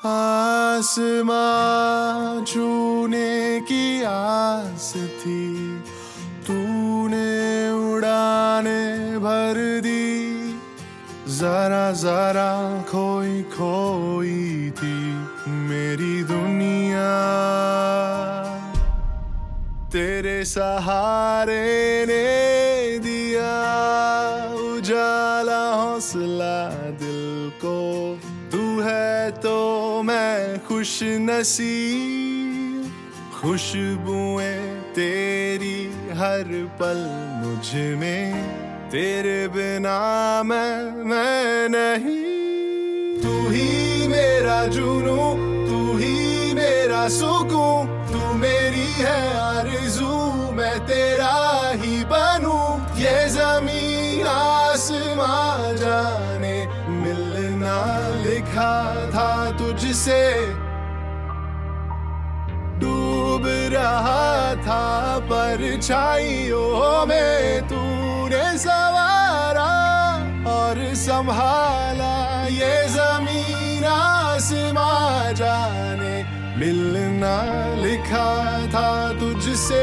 आसमां छूने की आस थी, तूने उड़ाने भर दी। जरा जरा खोई खोई थी मेरी दुनिया, तेरे सहारे ने दिया उजाला हौसला दिल को। तू है तो मैं खुश नसीब, खुशबुएं तेरी हर पल मुझ में, तेरे बिना मैं नहीं। तू ही मेरा जुनू, तू ही मेरा सुकून, तू मेरी है आरज़ू, मैं तेरा ही बनूं। ये ज़मीन आसमां जाने मिलना लिखा था तुझसे, डूब रहा था परछाइयों में, तूने संवारा और संभाला। ये ज़मीन आसमां जाने मिलना लिखा था तुझसे।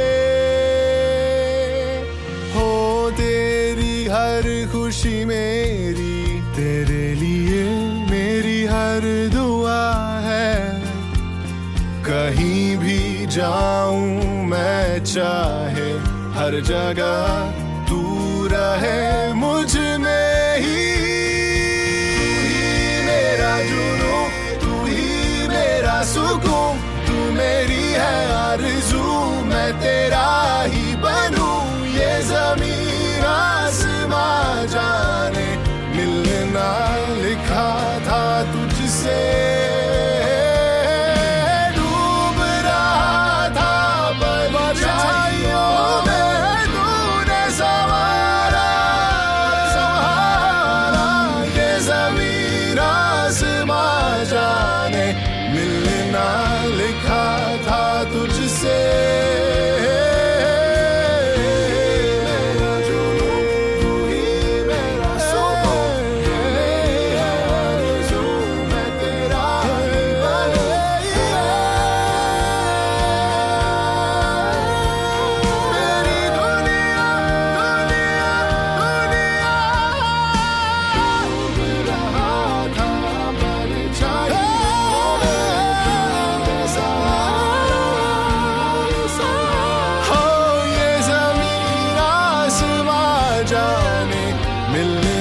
हो तेरी हर खुशी मेरी, तेरे लिए मेरी हर दुआ है। कहीं भी जाऊं मैं चाहे हर जगह तू रहे मुझ में ही। मेरा जुनू, तू ही मेरा सुकून, तू मेरी है आरज़ू, मैं तेरा ही बनूं। ये ज़मीन आसमां जाने मिलना लिखा था तुझसे। जाने मिलना लिखा था तुझसे। मेरा जुनू, तू ही मेरा सुकून, मेरा आरज़ू, मैं तेरा ही बनूं। मेरी दुनिया दुनिया दुनिया, डूब रहा था जाने मिलने